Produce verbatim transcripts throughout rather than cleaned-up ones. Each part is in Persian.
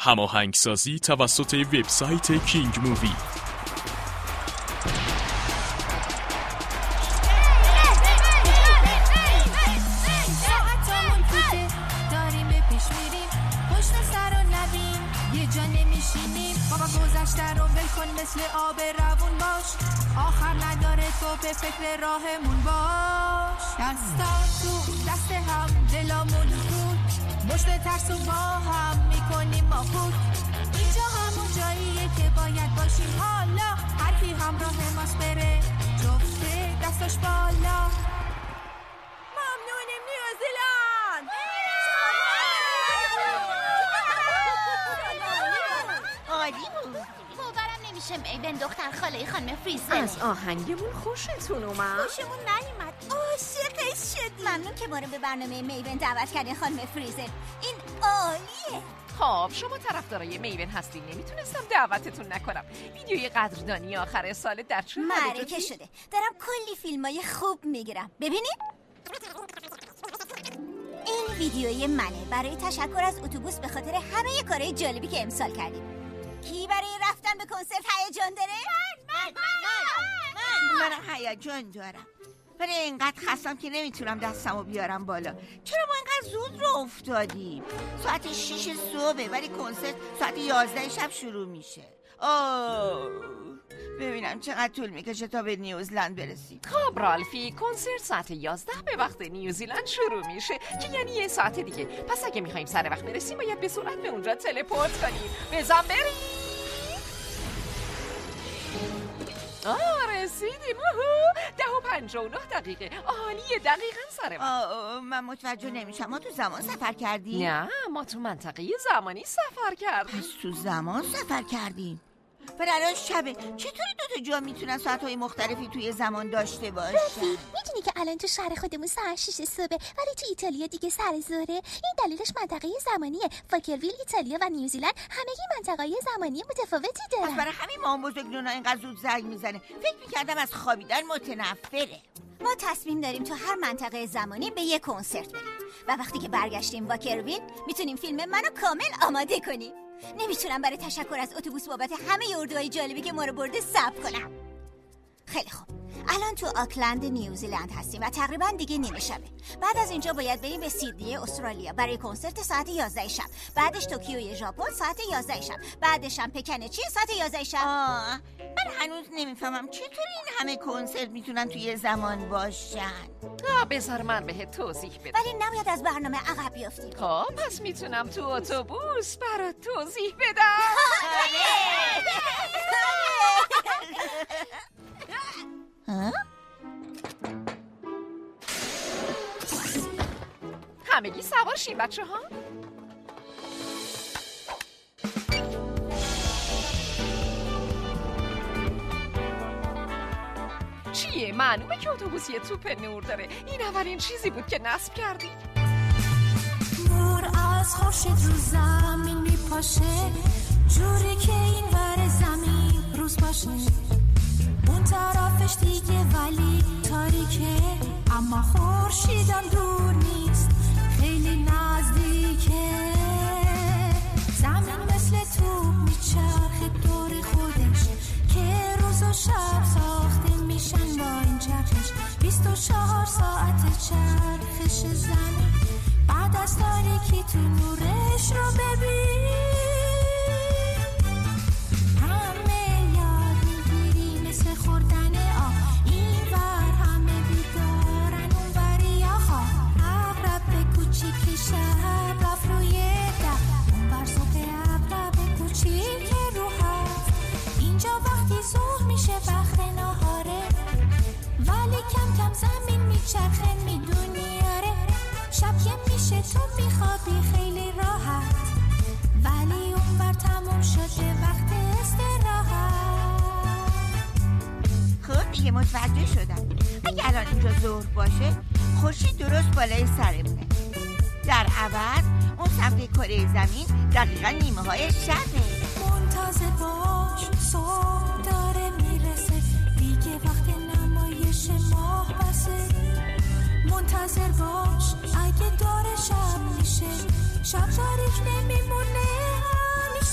هماهنگسازی توسط وبسایت کینگ مووی. مثل آب روون باش، آخر نداره تو به فکر راهمون باش. دستا تو دست هم دلامون بود، مشت ترس و با هم میکنیم ما بود. اینجا همون جاییه که باید باشیم، حالا هر کی همراه ماست بره جفته دستاش بالا. ممنونیم نیوزیلند. عالی بود. باورم نمیشه میبن دختر خاله خانم فریزر. از آهنگمون خوشتون اومد؟ خوشمون نیومد، عاشقش شدیم. ممنون که ما رو به برنامه میبن دعوت کردین خانم فریزر، این عالیه. خب شما طرفدارای میبن هستین، نمیتونستم دعوتتون نکنم. ویدیوی قدردانی آخر سال در چه حالی معرکه شده، دارم کلی فیلمای خوب میگیرم. ببینید این ویدیوی منه برای تشکر از اتوبوس به خاطر همه کارهای جالبی که امسال کردیم. کی برای رفتن به کنسرت هیجان داره؟ من من من من هیجان دارم، ولی اینقدر خستم که نمیتونم دستمو بیارم بالا. چرا ما اینقدر زود رو افتادیم؟ ساعت شیش صبح ولی کنسرت ساعت یازده شب شروع میشه. آه ببینم چقدر طول میکشه تا به نیوزلند برسیم. خب رالفی، کنسرت ساعت یازده به وقت نیوزیلند شروع میشه که یعنی یه ساعت دیگه. پس اگه میخوایم سر وقت برسیم باید به سرعت به اونجا تلپورت کنیم. بزن بریم. آه رسیدیم. ده و پنجاه و نه دقیقه. عالیه، دقیقا سر وقت. من متوجه نمیشم، ما تو زمان سفر کردیم؟ نه، ما تو منطقه زمانی سفر کردیم. پس تو زمان سفر کردیم. ولی الان شبه، چطوری دو تا جا میتونن ساعتهای مختلفی توی زمان داشته باشن؟ میدونی که الان تو شهر خودمون ساعت شیش صبح ولی تو ایتالیا دیگه سر ظهره؟ این دلیلش منطقه زمانیه. فاکرویل ایتالیا و نیوزیلند همگی منطقه‌های زمانی متفاوتی دارن. پس برای همین مامان بزرگ نونا اینقدر زود زنگ میزنه. فکر میکردم از خوابیدن متنفره. ما تصمیم داریم تو هر منطقه زمانی به یک کنسرت بریم و وقتی که برگشتیم واکرویل میتونیم فیلم منو کامل آماده کنیم. نمیتونم برای تشکر از اتوبوس بابت همه اردوهای جالبی که ما رو برده صبر کنم. خیلی خوب، الان تو آکلند نیوزیلند هستیم و تقریبا دیگه نیمه شبه. بعد از اینجا باید بریم به سیدنی استرالیا برای کنسرت ساعت یازده شب. بعدش توکیوی ژاپن ساعت یازده شب. بعدش هم پکن چین ساعت یازده شب. آه، من هنوز نمیفهمم چطوری این همه کنسرت میتونن توی زمان باشن. آه بذار من بهت توضیح بدم. ولی نباید از برنامه عقب بیافتیم. خب پس میتونم تو اتوبوس برات توضیح بدم. ها؟ همگی سوار شیم بچه ها. چیه؟ معلومه که اتوبوس یه توپ نور داره. این اولین چیزی بود که نصب کردی. نور از خورشید رو زمین میپاشه، جوری که این ور زمین روز باشه. اون طرفش دیگه ولی تاریکه، اما خورشیدم دور نیست، خیلی نزدیکه. زمین مثل توپ میچرخه دور خودش که روز و شب ساخته میشن با این چرخش. بیست و چهار ساعت چرخش زمین، بعد از تاریکی تو نورش رو ببین. چرخه میدونی آره، شب که میشه تو میخوابی خیلی راحت، ولی اون بر تموم شده وقت استراحت. خب دیگه متوجه شدم. اگه الان اینجا ظهر باشه، خورشید درست بالای سرمونه. در عوض اون سمت کره زمین دقیقا نیمه های شبه. منتظر باش، صبح داره میرسه، دیگه وقت نمایش ماه بسه. منتظر باش، اگه داره شب میشه، شب تاریک نمیمونه همیشه.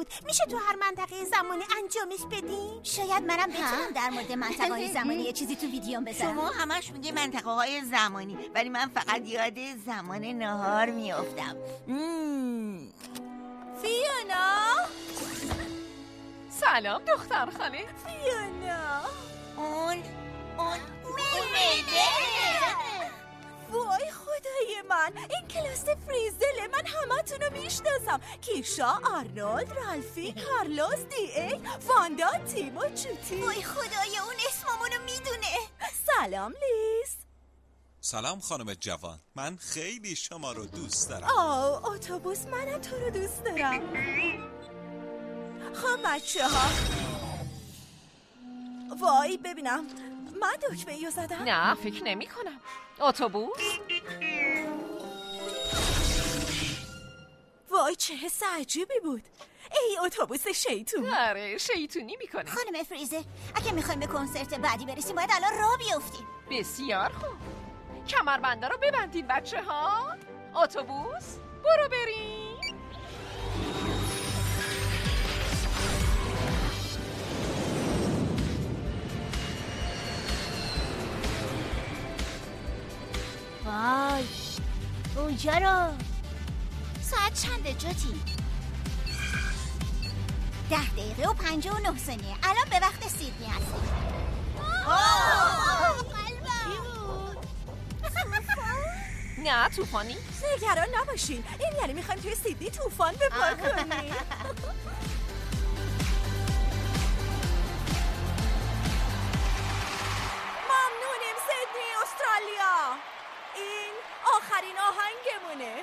میشه تو هر منطقه زمانی انجامش بدیم؟ شاید منم بتونم در مورد منطقه های زمانی یه چیزی تو ویدیوم بذارم. شما همش میگه منطقه های زمانی، ولی من فقط یاد زمان نهار میافتم. فیونا سلام دختر خاله. فیونا اون اون میده. وای خدای من، این کلاس فریزله. من همه تونو میشناسم. کیشا، آرنولد، رالفی، کارلوس، دی ای، واندا، تیمو، چوتی. وای خدای اون اسممونو میدونه. سلام لیز. سلام خانم جوان، من خیلی شما رو دوست دارم. آه اتوبوس، منم تو رو دوست دارم. خب بچه ها، وای ببینم من دکمه ایو زدم. نه فکر نمی کنم. اتوبوس؟ وای چه حس عجیبی بود. ای اتوبوس شیطون. آره شیطونی میکنه. خانم فریزر، اگه میخوایم به کنسرت بعدی برسیم باید الان راه بیافتیم. بسیار خوب. کمربنده رو ببندید بچه ها. اتوبوس برو بریم. وای اونجا رو. ساعت چنده جوتی؟ ده دقیقه و پنجاه و نه ثانیه. الان به وقت سیدنی هستیم. نه طوفانی؟ نگران نباشین، این یعنی میخوایم توی سیدنی طوفان بپار کنیم. ممنونیم سیدنی استرالیا. این آخرین آهنگمونه.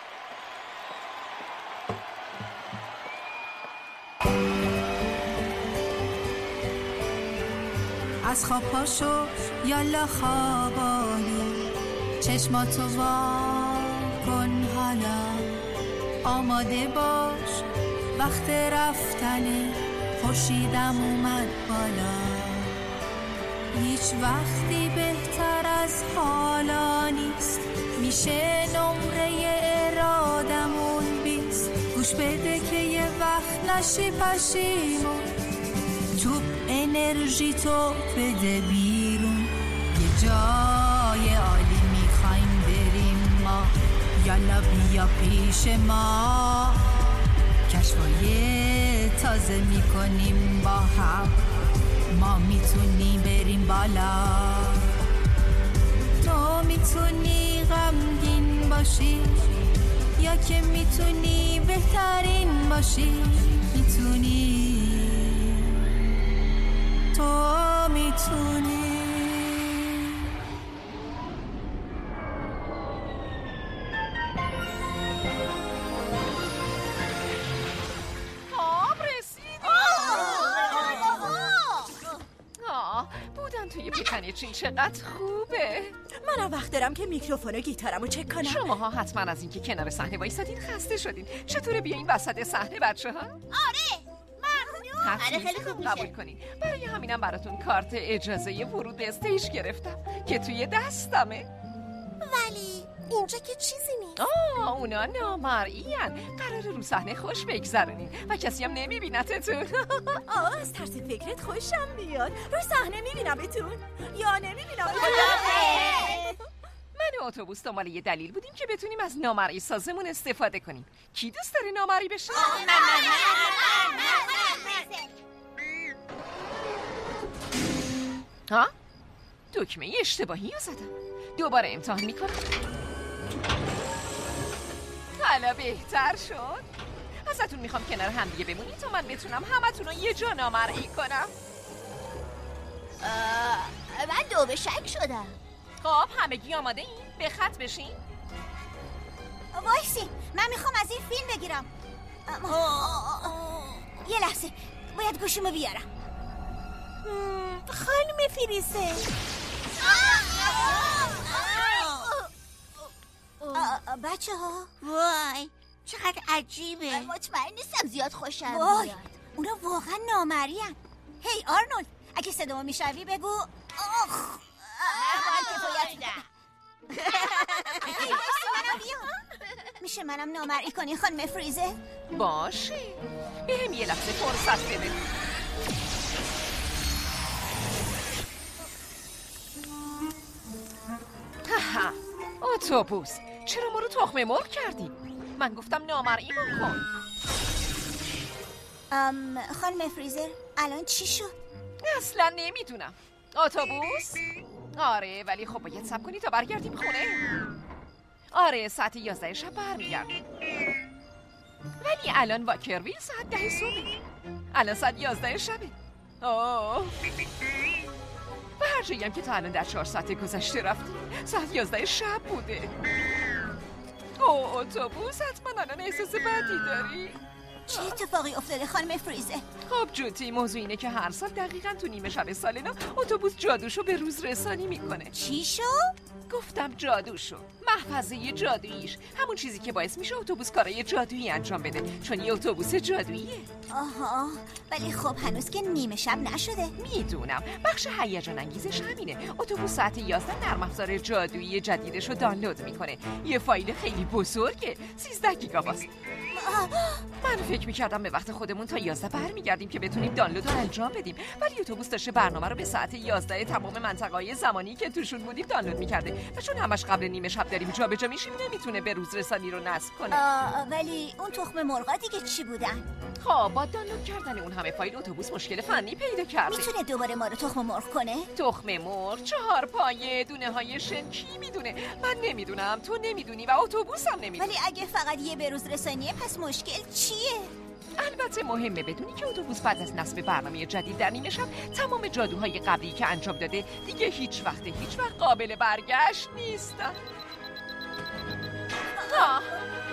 از خواب پاشو یالا خوابانی، چشماتو وا کن حالا، آماده باش وقت رفتنه، خورشیدم اومد بالا. هیچ وقتی بهتر از حالا نیست، میشه نمره ارادمون بیست. گوش بده که یه وقت نشی پشیمون، تو انرژی تو بده بیرون. یه جای عالی میخوایم بریم ما، یالا بیا پیش ما. کشفای تازه میکنیم با هم، ما میتونیم بریم بالا. تو میتونی غمگین باشی، یا که میتونی بهترین باشی. میتونی، تو میتونی. خب رسیدیم. آه بودن توی پیکنی چین چقدر خوبه. منم وقت دارم که میکروفون و گیتارمو چک کنم. شماها حتما از اینکه کنار صحنه وایسادین خسته شدین. چطوره بیاین وسط صحنه بچه ها؟ آره ممنون. آره خیلی خوب قبول کنین. برای همینم براتون کارت اجازه ورود به استیج گرفتم که توی دستمه. ولی اینجا که چیزی نیست. آه اونا نامرئین. قراره رو صحنه خوش بگذرونین و کسی هم نمیبینتتون. آه از ترس فکرت خوشم بیاد. رو صحنه میبینمتون یا نمیبینم؟ من و اتوبوس دنبال یه دلیل بودیم که بتونیم از نامرئی سازمون استفاده کنیم. کی دوست داره نامرئی بشه؟ ها؟ دکمه اشتباهی رو زدم. دوباره امتحان میکنم. حالا بهتر شد. ازتون میخوام کنار هم دیگه بمونید تا من بتونم همتون رو یه جا نامرئی کنم. من دو به شک شدم. خب همگی آماده این؟ به خط بشین. وایسی من میخوام از این فیلم بگیرم. یه لحظه باید گوشیمو بیارم. خانم فریزه بچه ها وای چقدر عجیبه. مطمئن نیستم زیاد خوشم وای. میاد. اونا واقعا نامرئین. هی آرنولد اگه صدامو میشنوی بگو آخ من باید کفایت میدم. میشه منم نامرئی کنی خانم فریزه؟ باشه، بهم یه لحظه فرصت بده. هاها، اتوبوس چرا ما رو تخمه مرغ کردی؟ من گفتم نامرئیمون کن. ام خانم فریزر الان چی شد؟ اصلا نمیدونم. اتوبوس؟ آره ولی خب باید صبر کنی تا برگردیم خونه. آره ساعت یازده شب برمیگردیم. ولی الان واکرویل ساعت ده صبح. الان ساعت یازده شبه. اوه و هر جایی هم که تا الان در چهار ساعت گذشته رفتیم ساعت یازده شب بوده. اوه اتوبوس حتما الان احساس بدی داری. چه اتفاقی افتاده خانم فریزه؟ خب جوتی موضوع اینه که هر سال دقیقاً تو نیمه شب سال نو اتوبوس جادوشو به روز رسانی میکنه. چی شو؟ گفتم جادوشو، محفظه جادوییش، همون چیزی که باعث میشه اتوبوس کارای جادویی انجام بده، چون یه اتوبوس جادوییه. آها ولی خب هنوز که نیمه شب نشده. میدونم، بخش هیجان انگیزش همینه. اتوبوس ساعت یازده نرم افزار جادویی جدیدش رو دانلود میکنه. یه فایل خیلی بزرگه، سیزده گیگابایت. من فکر میکردم به وقت خودمون تا یازده برمیگردیم که بتونیم دانلود رو انجام بدیم، ولی اتوبوس داشته برنامه رو به ساعت یازده تمام منطقه‌های زمانی که توشون بودیم دانلود میکرده و چون همش قبل نیمه شب داریم جابجا میشیم نمیتونه به روز رسانی رو نصب کنه. آه ولی اون تخم مرغا دیگه چی بودن؟ خب با دانلود کردن اون همه فایل اتوبوس مشکل فنی پیدا کرده. میتونه دوباره ما رو تخم مرغ کنه؟ تخم مرغ، چهار پایه، دونه های شن، کی میدونه؟ من نمیدونم، تو نمیدونی و اتوبوس هم نمیدونه. ولی اگه فقط یه به روز رسانیه پس مشکل چیه؟ البته مهمه بدونی که اتوبوس بعد از نصب برنامه جدید در نیمه شب تمام جادوهای قبلی که انجام داده دیگه هیچ وقت هیچ وقت قابل برگشت نیستن. آه.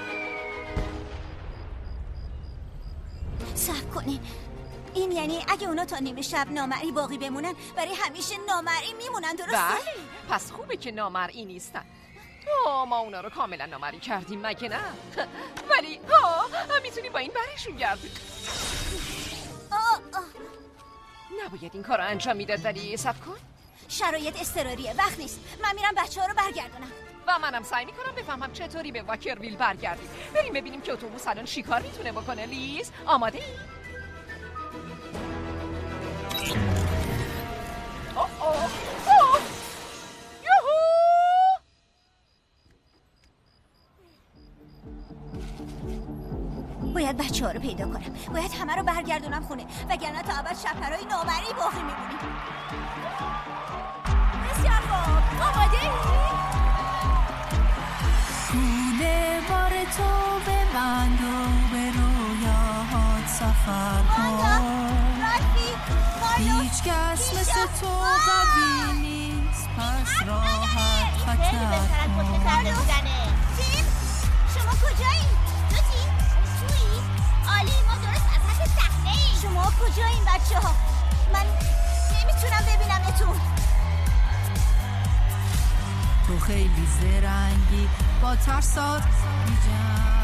صبر کنین، این یعنی اگه اونا تا نیمه شب نامرئی باقی بمونن برای همیشه نامرئی میمونن، درسته؟ بله، پس خوبه که نامرئی نیستن. آه ما اونا رو کاملا نامرئی کردیم مگه نه؟ ولی ها هم میتونی با این برشون گردی. آه آه. نباید این کار رو انجام میداد ولی صبر کن. شرایط اضطراریه، وقت نیست. من میرم بچه ها رو برگردونم و منم سعی میکنم بفهمم چطوری به واکرویل برگردیم. بریم ببینیم که اتوبوس الان چی کار میتونه بکنه. لیز آماده ای؟ اوه اوه اوه یوهو! باید بچه ها رو پیدا کنم، باید همه رو برگردونم خونه وگرنه تا ابد شب‌پرای نامرئی باقی میمونیم. بسیار خوب، آماده ای؟ کوله بار تو به من و به رویاهات سفر کن. هیچ کس مثل تو قوی نیست پس راحت خطر کن. تیم شما کجایین؟ دو تیم تویی؟ عالی، ما درست وسط صحنه ایم. شما کجایین بچه ها؟ من نمیتونم ببینمتون. تو خیلی زرنگی با ترسات میجنگی،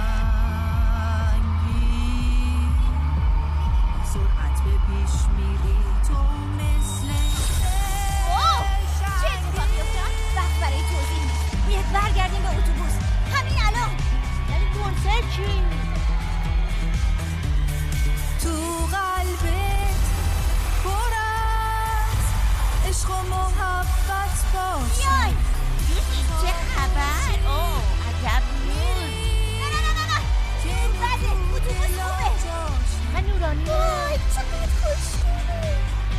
سرعت به پیش میری تو مثل اوه چه اتفاقی افتاد؟ وقت برای توضیح نیست، باید برگردیم به اتوبوس همین الان. ولی کنسرت چی؟ تو قلبت پر از عشق و محبت باشه. بیای چه خبر؟ اوه عجب نیست. نه نه نه نه نه بده اتوبوس خوبه. من نورانی وای چقدر خوشگله.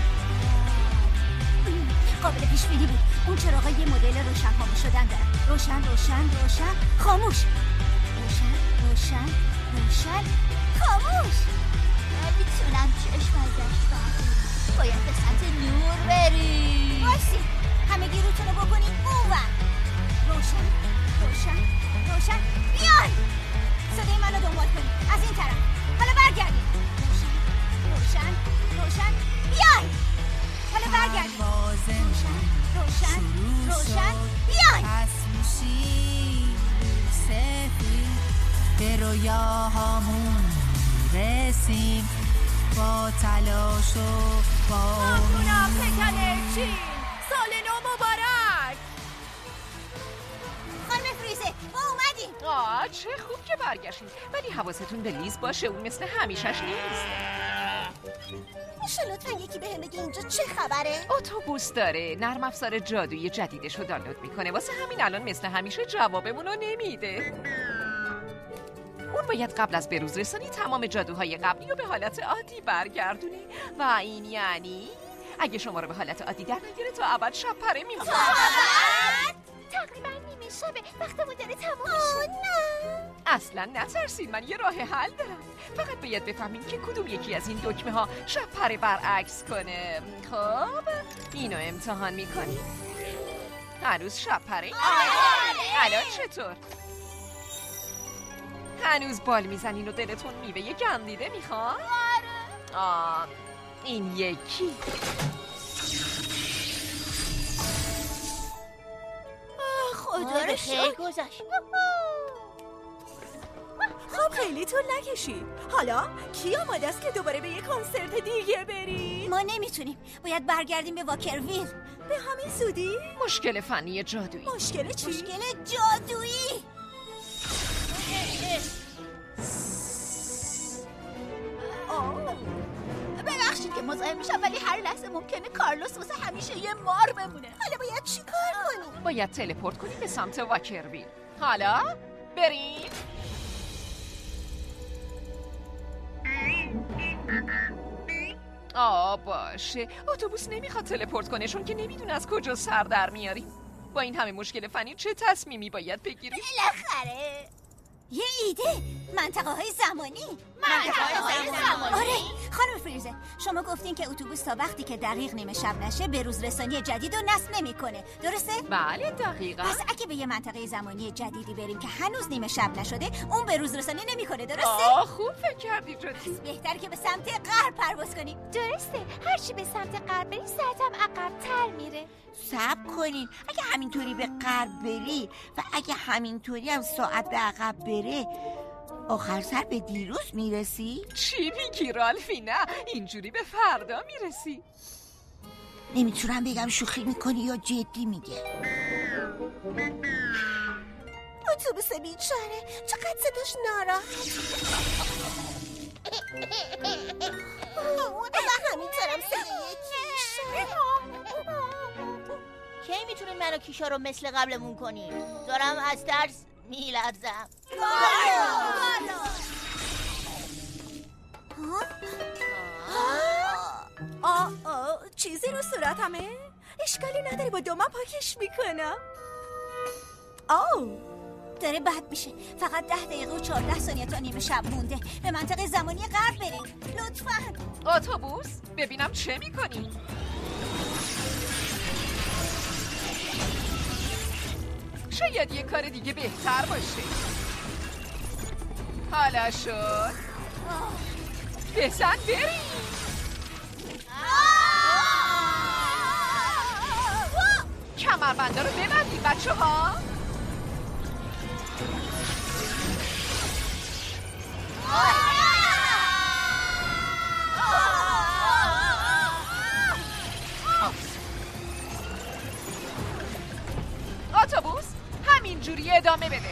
قابل پیش بینی بود. اون چراغا یه مدل روشن خاموش شدن دارن. روشن روشن روشن خاموش، روشن روشن روشن خاموش. نمیتونم چشم ازش بردارم. باید به سمت نور بریم. باشی همگی روتونو بکنید اونور. روشن روشن روشن بیای صدای منو دنبال کنید از این طرف. حالا برگردید. روشن روشن روشن بیای. حالا برگردید. روشن روشن روشن بیای. پس میشی سفید به رویاهامون رسیم با تلاش و با ممنونم پکن چین. سال نو مبارک. خانم فریزه ما اومدیم. آه آها چه خوب که برگشتید، ولی حواستون به لیز باشه، اون مثل همیشش نیست. میشه لطفا یکی بهم بگه اینجا چه خبره؟ اتوبوس داره، نرم افزار جادویی جدیدش رو دانلود میکنه، واسه همین الان مثل همیشه جوابمون رو نمیده. اون باید قبل از بروز رسانی تمام جادوهای قبلی رو به حالت عادی برگردونه و این یعنی اگه شما رو به حالت عادی در نگیره تا ابد شب پره میمونه. تقریبا نیمه شبه، وقتمون داره تموم میشه. نه اصلا نترسید، من یه راه حل دارم. فقط باید بفهمین که کدوم یکی از این دکمه ها شب پره برعکس کنه. خب اینو امتحان میکنی. هنوز شب پره؟ الان چطور؟ هنوز بال میزنین و دلتون میوه گندیده میخواد؟ آه این یکی. خدا رو شکر گذاشت. خب خیلی طول نکشید. حالا کی آماده است که دوباره به یه کنسرت دیگه بریم؟ ما نمیتونیم، باید برگردیم به واکرویل. به همین زودی؟ مشکل فنی جادویی. مشکل چی؟ مشکل جادویی. ببخشید که مزاحم میشم، ولی هر لحظه ممکنه کارلوس واسه همیشه یه مار بمونه. حالا باید چی کار کنیم؟ باید تلپورت کنیم به سمت واکرویل. حالا بریم. آه باشه، اتوبوس نمیخواد تلپورت کنه چون که نمیدونه از کجا سر در میاریم. با این همه مشکل فنی چه تصمیمی باید بگیریم؟ بالاخره یه ایده. منطقه های زمانی. منطقه های زمانی؟ آره خانم فریزر، شما گفتین که اتوبوس تا وقتی که دقیق نیمه شب نشه به روز رسانی جدید رو نصب نمیکنه، درسته؟ بله دقیقاً. پس اگه به یه منطقه زمانی جدیدی بریم که هنوز نیمه شب نشده، اون به روز رسانی نمیکنه، درسته؟ آه خوب فکر کردی جدی. بهتر که به سمت غرب پرواز کنیم. درسته، هرچی به سمت غرب بری ساعتم عقب‌تر میره. صبر کنین، اگه همینطوری به غرب بری و اگه همینطوری هم ساعت به عقب بره، آخر سر به دیروز میرسی؟ چی میگی رالفی؟ نه اینجوری به فردا میرسی. نمیتونم بگم شوخی میکنی یا جدی میگه. اتوبوس بیچاره چقدر صداش ناراحت. و همینطورم صدای کیشا. کی میتونین منو کیشا رو مثل قبلمون کنین؟ دارم از ترس میلرزم. آه آه چیزی رو صورتمه؟ اشکالی نداره، با دومم پاکش میکنم. آه داره بد میشه. فقط ده دقیقه و چهارده ثانیه تا نیمه شب مونده. به منطقه زمانی غرب بریم لطفاً. اتوبوس ببینم چه میکنی؟ شاید یه کار دیگه بهتر باشه. حالا شد بزن بریم. کمربنده رو ببندید بچه ها. اتوبوس همینجوری ادامه بده.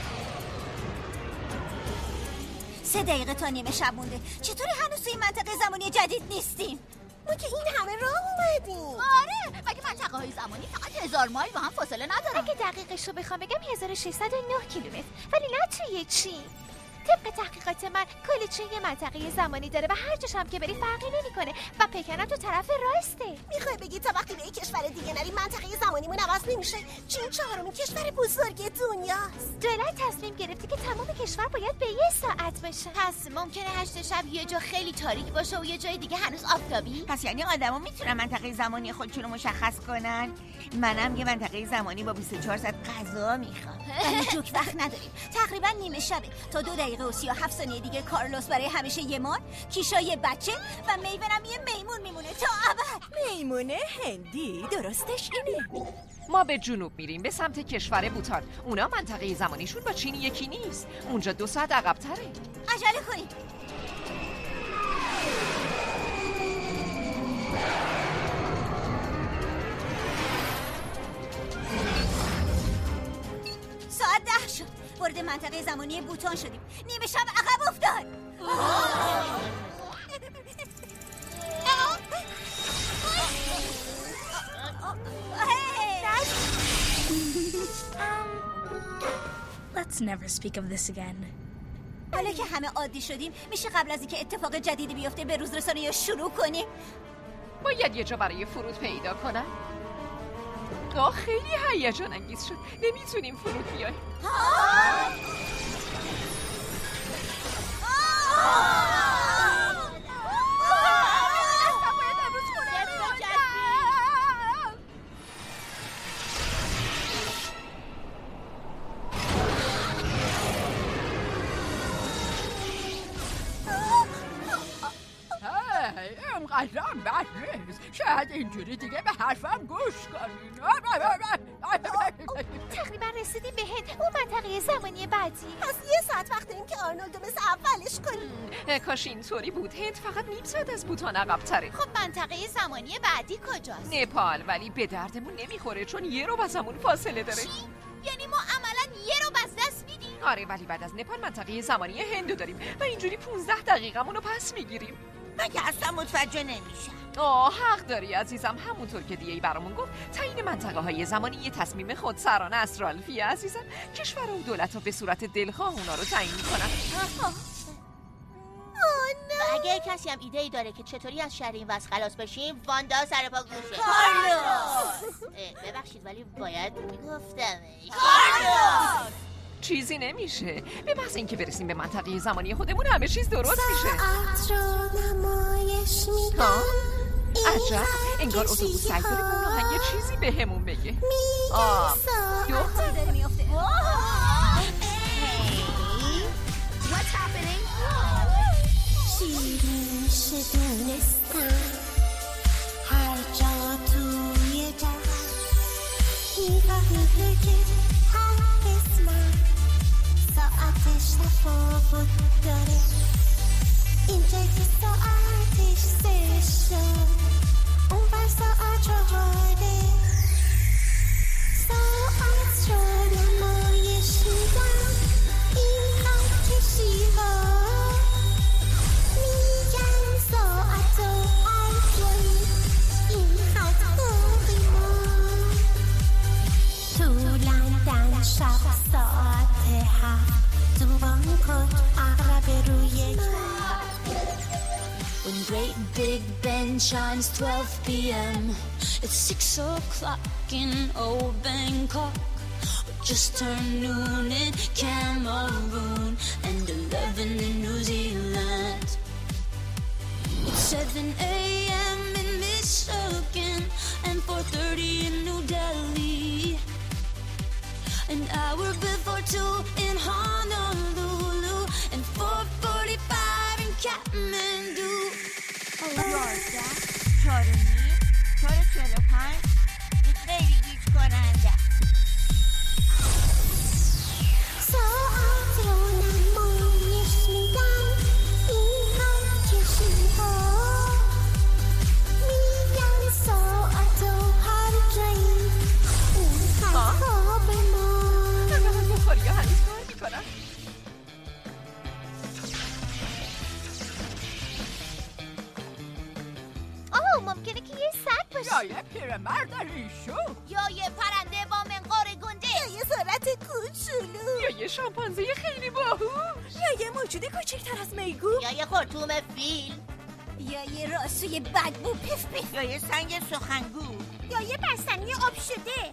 سه دقیقه تا نیمه شب مونده. چطوری هنوز توی منطقه زمانی جدید نیستیم؟ ما که این همه راه اومدیم. آره مگه منطقه های زمانی فقط هزار مایل با هم فاصله ندارن؟ اگه دقیقش رو بخوام بگم هزار و ششصد و نه کیلومتر، ولی نه توی چین. طبق تحقیقات من کل چین یه منطقه زمانی داره و هر جاش هم که بری فرقی نمیکنه و پکنم تو طرف راسته. میخوای بگی تا وقتی به یک کشور دیگه نریم منطقه زمانیمون عوض نمیشه؟ چین چهارمین کشور بزرگ دنیاست. دولت تصمیم گرفته که تمام کشور باید به یه ساعت باشه. پس ممکنه هشت شب یه جا خیلی تاریک باشه و یه جای دیگه هنوز آفتابی؟ پس یعنی آدما میتونن منطقه زمانی خودشون رو مشخص کنن؟ منم یه منطقه زمانی با بیست و چهار ساعت غذا میخوام. ولی جوک وقت نداریم. تقریبا نیمه شبه. تا دو دقیقه و سی و هفت ثانیه دیگه کارلوس برای همیشه یه مار، کیشا یه بچه و میونم یه میمون میمونه تا ابد. میمون هندی درستش اینه. ما به جنوب میریم به سمت کشور بوتان. اونا منطقه زمانیشون با چین یکی نیست. اونجا دو ساعت عقب تره. عجله کنیم. ساعت ده شد. وارد منطقه زمانی بوتان شدیم. نیمه شب عقب افتاد. Let's never speak of this again. حالا که همه عادی شدیم میشه قبل از اینکه اتفاق جدیدی بیفته به روز رسانی شروع کنیم. باید یه جا برای فرود پیدا کنم. آه خیلی هیجان انگیز شد. نمیتونیم فرود بیاییم. اینقدرم بد نیست. شاید اینجوری دیگه به حرفم گوش کنین. تقریبا رسیدیم به هند، اون منطقه زمانی بعدی. پس یه ساعت وقت داریم که آرنولدو مثل اولش کنیم. کاش اینطوری بود. هند فقط نیم ساعت از بوتان عقب تره. خب منطقه زمانی بعدی کجاست؟ نپال، ولی به دردمون نمیخوره چون یه رو از همون فاصله داره. چی؟ یعنی ما عملا یه رو از دست میدیم؟ آره، ولی بعد از نپال منطقه زمانی هندو داریم و اینجوری پونزده دقیقمون رو پس میگیریم. من که اصلا متوجه نمیشم. آه حق داری عزیزم. همونطور که دیگه برامون گفت تعیین منطقه های زمانی یه تصمیم خودسرانه است رالفیه عزیزم. کشور و دولت ها به صورت دلخواه اونا رو تعیین میکنن. و اگه کسی هم ایده ای داره که چطوری از شر این وضع خلاص بشیم، واندا سر پا گوشه. کارلوس ببخشید ولی باید میگفتمش. کارلوس چیزی نمیشه. به محض اینکه برسیم به منطقه زمانی خودمون همه چیز درست میشه. ها؟ عجب، انگار اتوبوس سعی داره که اون یه چیزی به همون بگه. آه دختر داره میفته. What's happening? شیرین شدونستم هر جا توی جهان میفهمیده که هر قسمت ساعتش تفاوت داره. اینجا که ساعتش سه شد اون بر ساعت چهاره. ساعت رو نمایش میدن این خط کشی ها. میگن ساعت و هر جایی این خط باقی ما. طولندن شب ساعت هفت تو بانکوک عقرب روی When Great Big Ben shines twelve p.m. It's six o'clock in old Bangkok. We just turned noon in Cameroon and eleven in New Zealand. It's seven a.m. in Michigan and four thirty in New Delhi. An hour before two in Honolulu and four forty-five in Kathmandu. یازده، چهار و نیم، چهار و چهل و پنج. این خیلی گیج کننده. ساعت رو نمایش میدن این خط کشی ها. میگن ساعت و هر جایی اون خط ها به ما. بخوری ها هنوز کار میکنن. ممکنه که یه سگ باشه یا یه پیرمرد ریشو یا یه پرنده با منقار گنده یا یه ذرت کوچولو یا یه شامپانزه خیلی باهوش یا یه موجود کوچکتر از میگو یا یه خرطوم فیل یا یه راسوی بدبو پف پف یا یه سنگ سخنگو یا یه بستنی آب شده.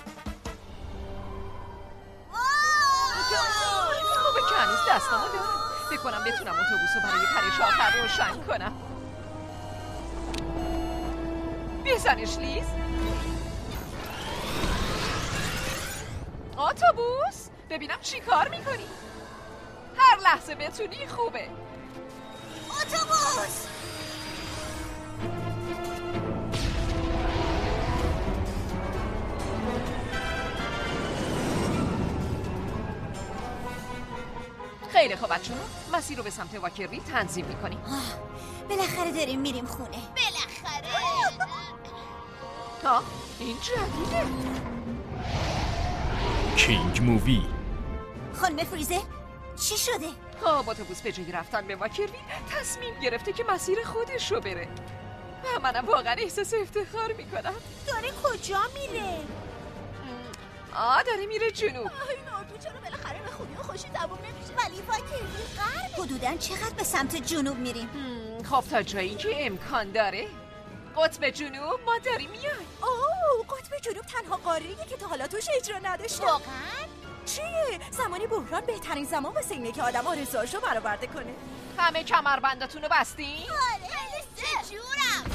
خوبه که هنوز دستامو دارم. بکنم بتونم اتوبوسو برای پرش آخر روشن کنم. بزنش لیز. اتوبوس ببینم چی کار میکنی. هر لحظه بتونی خوبه. اتوبوس خیلی خوب بچه‌ها، مسیر رو به سمت واکری تنظیم میکنیم. بالاخره داریم میریم خونه. بالاخره ها این جدیده. کینگ مووی خانم فریزر چی شده؟ خب اتوبوس به جای رفتن به واکروین تصمیم گرفته که مسیر خودش رو بره و منم واقعا احساس افتخار میکنم. داره کجا میره؟ آه داره میره جنوب. این اردو چرا بالاخره به خوبی و خوشی تموم نمیشه؟ ولی واکروین غرب. حدوداً چقدر به سمت جنوب میریم؟ خب تا جایی که امکان داره. قطب جنوب ما داریم میای. اوه قطب جنوب تنها قاره‌ایه که تا حالا توش اجرا نداشتم. واقعاً؟ چیه؟ زمانی بحران بهترین زمان واسه اینه که آدم آرزوهاشو برآورده کنه. همه کمربنداتون رو بستین؟ آره خیلی جورم.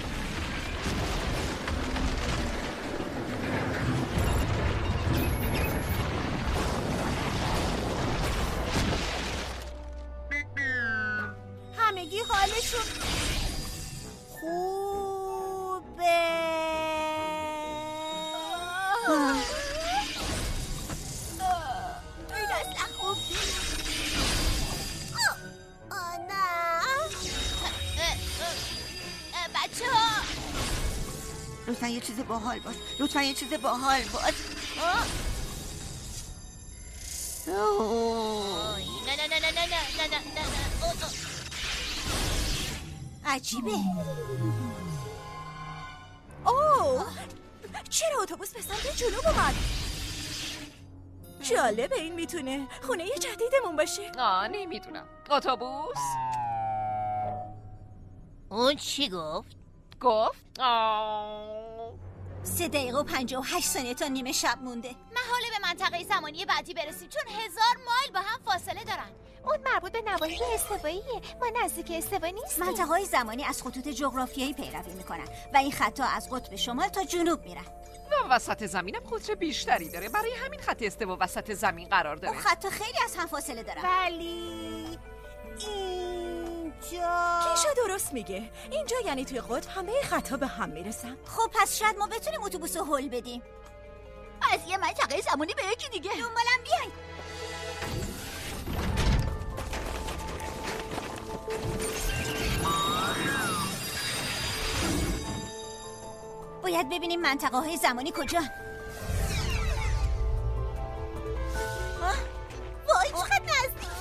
همگی حالشون خوبه. این اصلا خوب آه نه. بچه ها لطفا یه چیز باحال باش. لطفا یه چیز باحال باش. اوه. نه نه نه نه نه نه نه نه نه. عجیبه. اوه چرا اتوبوس به سمت جنوب اومد؟ جالبه این میتونه خونه یه جدیدمون باشه. آه نمیدونم. اتوبوس؟ اون چی گفت؟ گفت؟ آه سه دقیقه و پنجاه و هشت ثانیه تا نیمه شب مونده. محاله به منطقه زمانی بعدی برسیم چون هزار مایل با هم فاصله دارن. اون مربوط به نواحی استواییه. ما نزدیک استوا نیستیم. منطقه‌های زمانی از خطوط جغرافیایی پیروی میکنن و این خطا از قطب شمال تا جنوب میرن. و وسط زمینم قطر بیشتری داره. برای همین خط استوا وسط زمین قرار داره. اون خطا خیلی از هم فاصله دارن. ولی اینجا کیشا درست میگه. اینجا یعنی توی قطب همه خطا به هم میرسن. خب پس شاید ما بتونیم اتوبوس رو هل بدیم. از یه منطقه زمانی به یکی دیگه. دنبالم بیاین. باید ببینیم منطقه های زمانی کجا. وای چقدر نزدیک.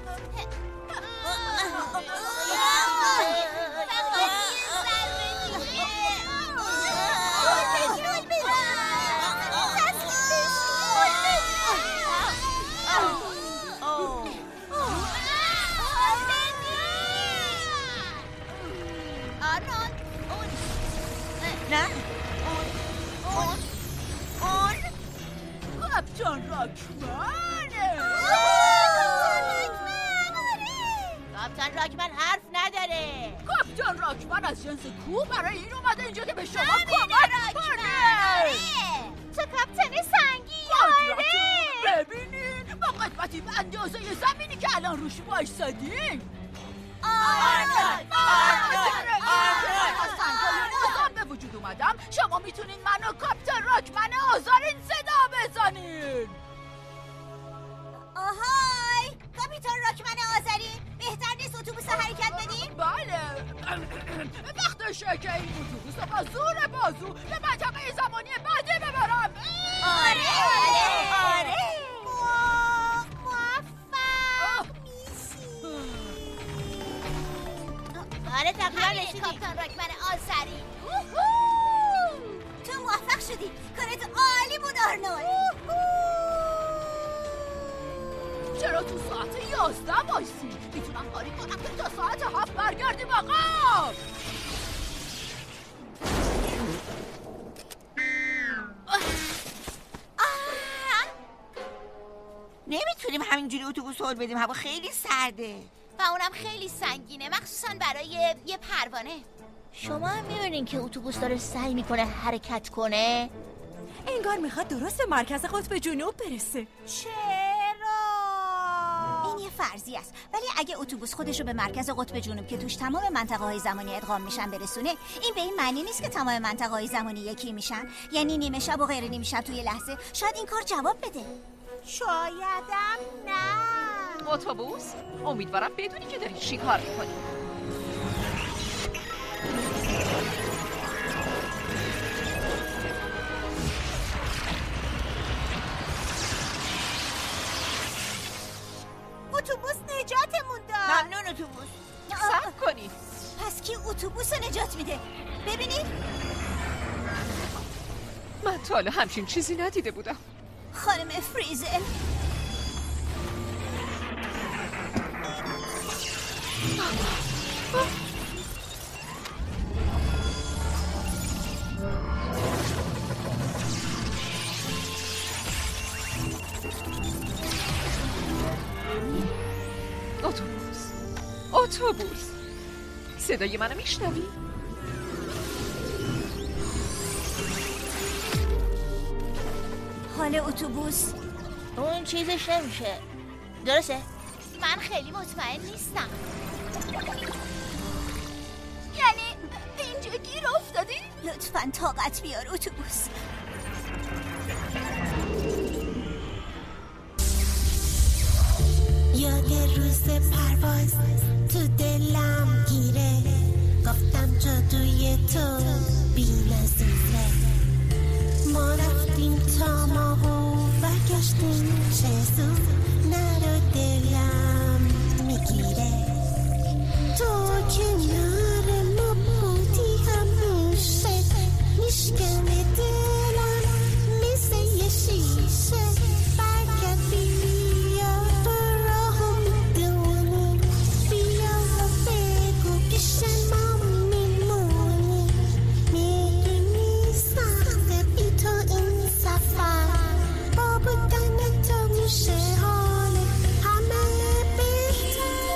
نه اون اون کاپتان راکمنه. کاپتان راکمن حرف نداره. کاپتان راکمن از جنس کو برای این اومده اینجا که به شما کمک کنه. تو کاپتان سنگی. آره ببینین با قدمتی به اندازه زمینی که الان روش وایسادین. آرنولد آرنولد آرنولد به وجود اومدم. شما میتونین منو کاپتان راکمن آزارین صدا بزنین. آهای کاپیتان راکمن آذرین، بهتر نیست اتوبوس حرکت بدیم؟ بله وقتشه که این اتوبوس با زور بازو به منطقه زمانی بعدی ببرم. آره آره آره موفق میشی. آره تقریبا رسیدی کاپتان راکمن آذرین. تو موفق شدی. کارت عالی بود آرنولد. چرا تو ساعت یازده وایسی؟ میتونم کاری کنم که تا ساعت هفت برگردیم آقا. نمیتونیم همینجوری اتوبوس هل بدیم. هوا خیلی سرده و اونم خیلی سنگینه، مخصوصا برای یه پروانه. شما هم میبینین که اتوبوس داره سعی میکنه حرکت کنه. انگار میخواد درست به مرکز قطب جنوب برسه. چرا؟ این یه فرضی است، ولی اگه اتوبوس خودش رو به مرکز قطب جنوب که توش تمام منطقه های زمانی ادغام میشن برسونه، این به این معنی نیست که تمام منطقه های زمانی یکی میشن. یعنی نیمه شب و غیر نیمه شب توی لحظه. شاید این کار جواب بده. شایدم نه. اتوبوس؟ امیدوارم بدونی که داری چی کار میکنی. اتوبوس نجاتمون داد. ممنون اتوبوس. صبر کنید. پس کی اتوبوس رو نجات میده؟ ببینید. من تا حالا همچین چیزی ندیده بودم. خانم فریزل. اتوبوس اتوبوس صدای منو میشنوی؟ حال اتوبوس اون چیزش نمیشه، درسته؟ من خیلی مطمئن نیستم. یعنی اینجا گیر افتادی؟ لطفاً طاقت بیار اتوبوس. یاد روز پرواز تو دلم گیره، گفتم جادوی تو بی‌نظیره. ما رفتیم تا ماهو برگشتیم چه زود، نرو دلم میگیره. تو کنار ما بودی همیشه، میشکنه دلم مثل یه شیشه. برگرد بیا تو راهم میدونی، بیا و بگو پیش ما میمونی. میدونی سخته بی تو این سفر، با بودن تو میشه حال همه بهتر.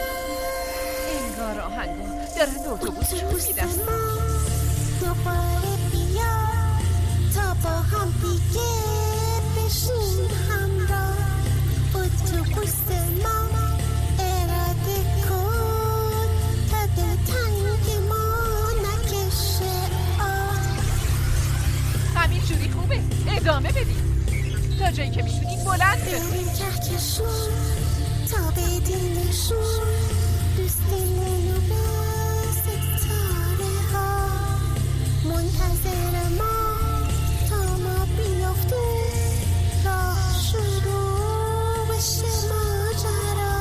انگار آهنگا دارن به اتوبوس میدن. دوباره بیا تا با هم دیگه بشیم همراه. اتوبوس ما اراده کن تا دلتنگ ما نکشه آه. همین جوری خوبه، ادامه بدیم تا جایی که میتونیم بلند بریم کهکشون تا بدینشون، دوستیمونو به ستاره ها. منتظر ما تا ما بیافتیم، راه شروع بشه ماجرا.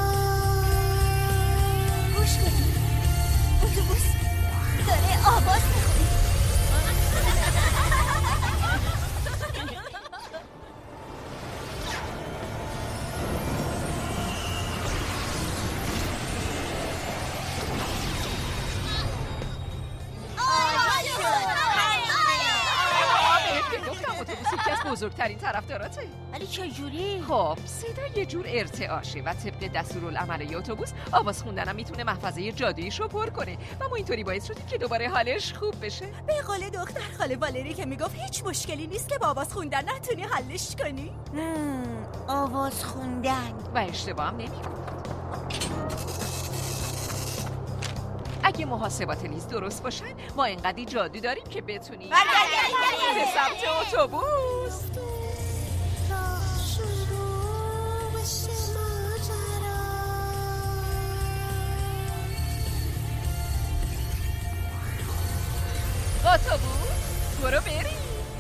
گوش کنید، اتوبوس داره آواز میخونه. بزرگترین طرفداراته. ولی چجوری؟ خب صدا یه جور ارتعاشه و طبق دستورالعمل اتوبوس آواز خوندنم میتونه محفظه جادوییش رو پر کنه و ما اینطوری باعث شدیم که دوباره حالش خوب بشه. به قول دختر خاله والری که میگفت هیچ مشکلی نیست که با آواز خوندن نتونی حلش کنی. آواز خوندن و اشتباه هم نمی‌کنه. اگه محاسبات لیز درست باشن ما اینقدی جادو داریم که بتونیم به سمت اتوبوس. اتوبوس برو بریم.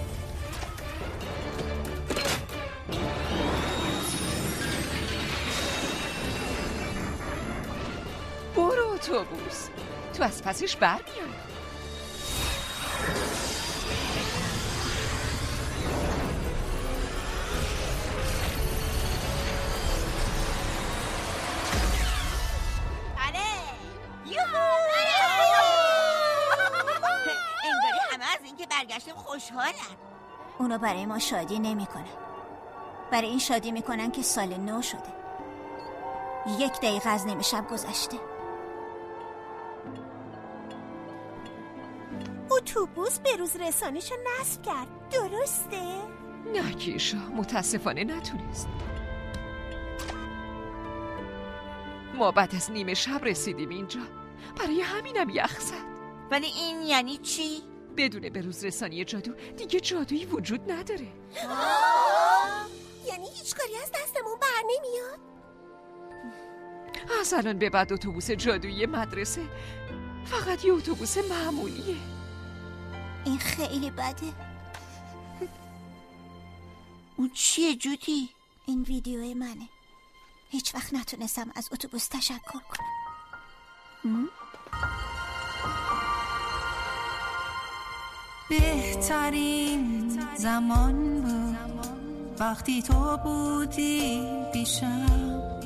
برو اتوبوس، تو از پسش برمیای. بله انگاری همه از اینکه برگشتیم خوشحالن. اونا برای ما شادی نمی کنن. برای این شادی میکنن که سال نو شده. یک دقیقه از نیمه شب گذشته. اتوبوس به روز رسانیشو نصب کرد، درسته؟ نه کیشا، متاسفانه نتونست. ما بعد از نیمه شب رسیدیم اینجا، برای همینم یخ زد. ولی این یعنی چی؟ بدون به روز رسانی جادو دیگه جادویی وجود نداره. یعنی هیچ کاری از دستمون بر نمیاد؟ از الان به بعد اتوبوس جادویی مدرسه فقط یه اتوبوس معمولیه. این خیلی بده. اون چیه جودی؟ این ویدیوی منه. هیچ وقت نتونستم از اتوبوس تشکر کنم. بهترین زمان بود وقتی تو بودی پیشم،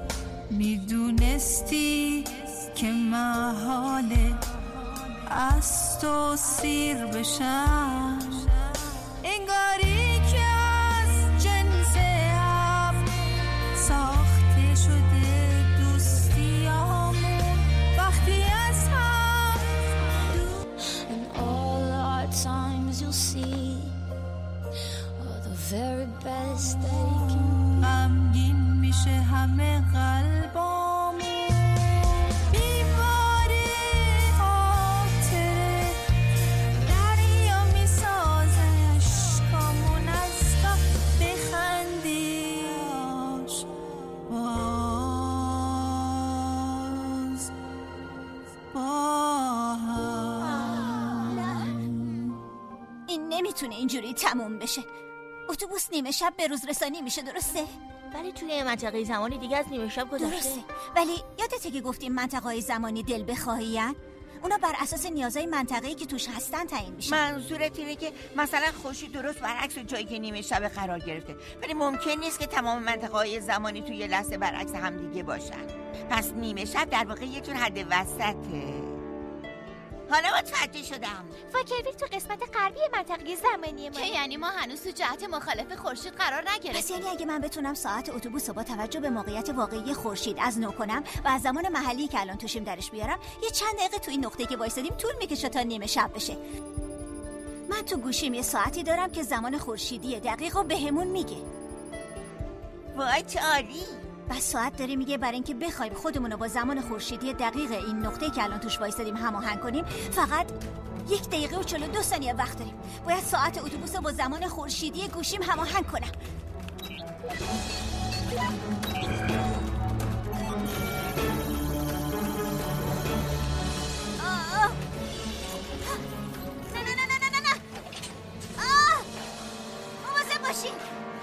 میدونستی که محاله از تو سیر بشم، انگاری که از جنس هم ساخته شده دوستیامون وقتی از هم And all our times you'll see are the very best that you can. غمگین میشه همه قلبامون، بیماری خاطره دریا میسازه عشقامون از غم، بخندی باش باز با هم. این نمیتونه اینجوری تموم بشه. اتوبوس نیمه شب به روز رسانی میشه، درسته؟ ولی توی منطقه زمانی دیگه از نیمه شب گذشته. درسته، ولی یادته که گفتیم منطقه‌های زمانی دل بخواهی‌اند؟ اونا بر اساس نیازهای منطقه‌ای که توش هستن تعیین میشن. منظورت اینه که مثلا خورشید درست برعکس جایی که نیمه شب قرار گرفته، ولی ممکن نیست که تمام منطقه‌های زمانی توی لحظه برعکس هم دیگه باشن. پس نیمه شب در واقع یه جور حد وسطه. حالا متوجه شدم. واکرویل تو قسمت غربی منطقه زمانی ما، که یعنی ما هنوز تو جهت مخالف خورشید قرار نگرفتیم. پس یعنی اگه من بتونم ساعت اتوبوس رو با توجه به موقعیت واقعی خورشید از نو کنم و از زمان محلی که الان توشیم درش بیارم، یه چند دقیقه تو این نقطه که وایسادیم طول میکشه تا نیمه شب بشه. من تو گوشیم یه ساعتی دارم که زمان خورشیدی دقیق رو بهمون میگه. وای چه عالی. بس ساعت داره میگه برای اینکه بخوایم خودمون رو با زمان خورشیدی دقیق این نقطه که الان توش وایسادیم هماهنگ کنیم، فقط یک دقیقه و چهل و دو ثانیه وقت داریم. باید ساعت اتوبوس رو با زمان خورشیدی گوشیم هماهنگ کنم. آه. نه نه نه نه نه نه. آه. مواظب باشین.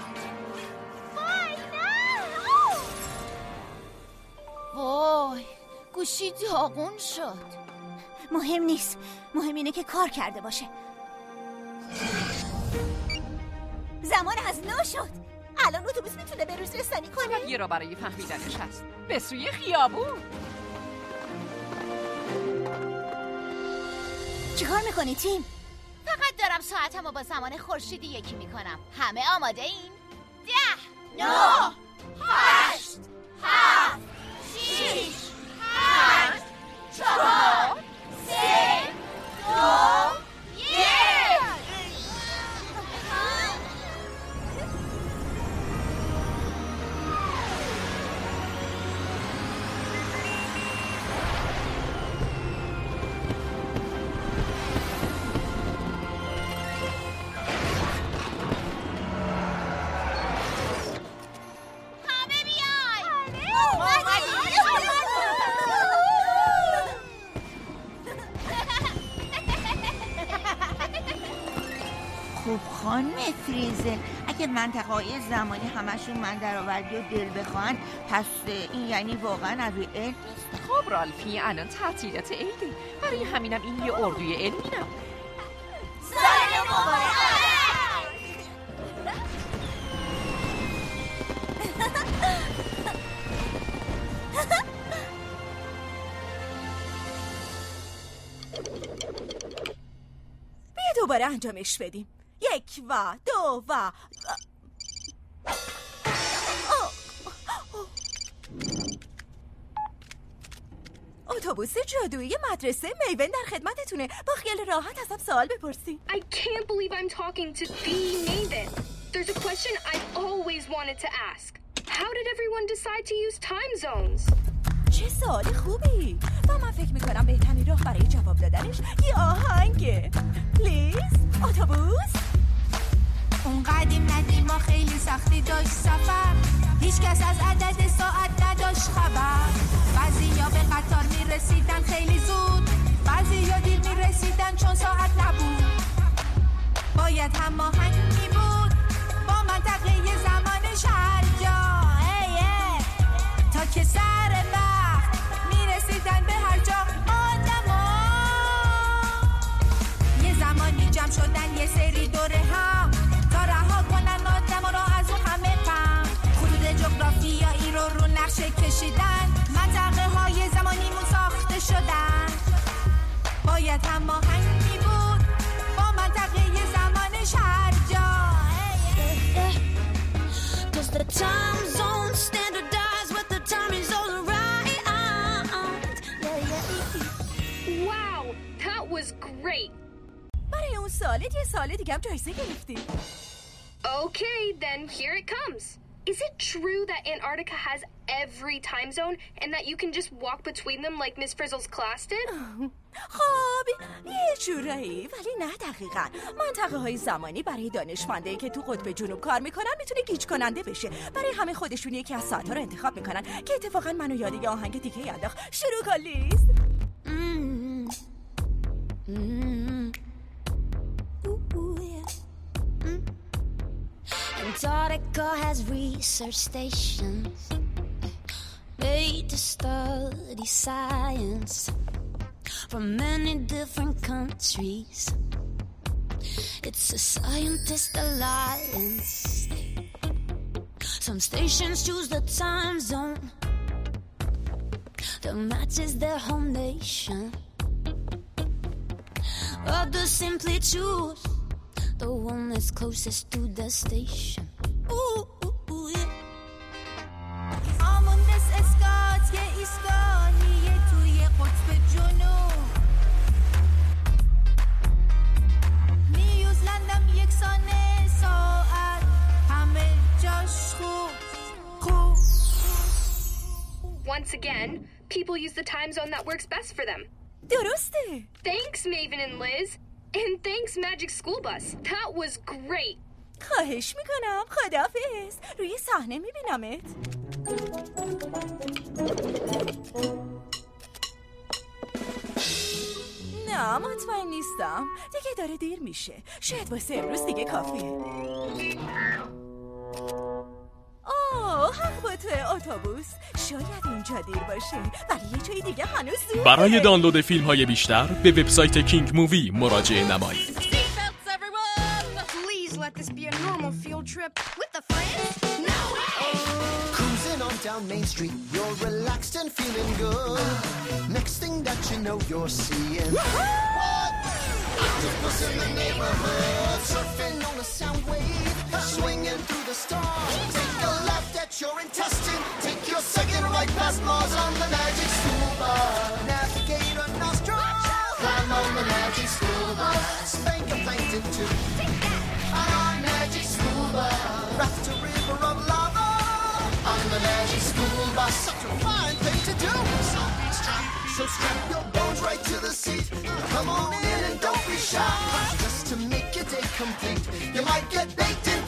وای گوشی داغون شد. مهم نیست، مهم اینه که کار کرده باشه. زمان از نو شد. الان اتوبوس میتونه به روز رسانی کنه. یه را برای فهمیدنش هست. به سوی خیابون. چیکار میکنی تیم؟ فقط دارم ساعتمو با زمان خورشیدی یکی میکنم. همه آماده این؟ ده نه هشت هفت شیش پنج چهار سه دو یک. همه بیاین. خب خانم فریزل، اگه منطقه‌های زمانی همشون من درآوردی و دل بخواهن، پس این یعنی واقعا از روی علم نیست. خب رالفی الان تعطیلات عیده، برای همینم این یه اردوی علمی نم. سال مبارک. بیا دوباره انجامش بدیم. یک و دو و اتوبوس جادویی مدرسه میون در خدمتتونه. با خیال راحت ازم سوال بپرسید. I can't believe I'm talking to the Maven. There's a question I've always wanted to ask. How did everyone decide to use time zones? چه سوال خوبی. و من فکر میکنم بهترین راه برای جواب دادنش یه آهنگه. پلیز اتوبوس. اون قدیم ندیم ما خیلی سختی داشت سفر، هیچ کس از عدد ساعت نداشت خبر. بعضی یا به قطار میرسیدن خیلی زود، بعضی یا دیر میرسیدن چون ساعت نبود. باید هماهنگ میبود با منطقه زمانش هر جا. نقشه کشیدن، منطقه های زمانیمون ساخته شدن. باید هماهنگ می بود با منطقه زمانش هر جا. Cause the time zone standardized with the timing zone right. Yeah, yeah. Wow, that was great. برای اون سالت یه سال دیگه هم جایزه گرفتی. Okay, then here it comes. Is it true that Antarctica has every time zone and that you can just walk between them like Miss Frizzle's class did? خب یه جورایی، ولی نه دقیقاً. منطقه های زمانی برای دانشمندایی که تو قطب جنوب کار میکنن میتونه گیج کننده بشه. برای همه خودشون یکی از ساعت‌ها رو انتخاب میکنن که اتفاقاً منو یاد یه آهنگ دیگه انداخت. شروع کن لیز. Mm-hmm. Mm-hmm. Ooh, yeah. Mm. Antarctica has research stations made to study science from many different countries. It's a scientist alliance. Some stations choose the time zone that matches their home nation. Others simply choose the one that's closest to the station. Ooh, ooh, ooh, yeah. آموندس اسکات یه ایستگاهیه توی قطب جنوب. نیوزلندم یکسانه ساعت، همه جاش خوب خوب. Once again, people use the time zone that works best for them. درسته. Thanks, Maven and Liz. And thanks, Magic School Bus. That was great. خواهش میکنم. خداحافظ. روی صحنه میبینمت. نه مطمئن نیستم. دیگه داره دیر میشه. شاید واسه امروز دیگه کافیه. آه حق با توی اتوبوس. شاید اینجا دیر باشه ولی یه جای دیگه هنوز زوده. برای دانلود فیلم های بیشتر به وبسایت کینگ مووی مراجعه نمایید. Seatbelts, everyone! Please let this be a normal field trip with a friend. No way! Cruising on down Main Street, you're relaxed and feeling good. Next thing that you know, you're seeing octopus in the neighborhood, surfing on a sound wave, swinging through the stars. Take a left at your intestine, take your second right past Mars on the Magic School Bus. Navigator nostril, climb on the Magic School Bus. Spank a plankton too. On our Magic School Bus, raft a river of lava. On the Magic School Bus, such a fine thing to do. So strap your bones right to the seat. Come on in and don't be shy. Just to make your day complete, you might get baked in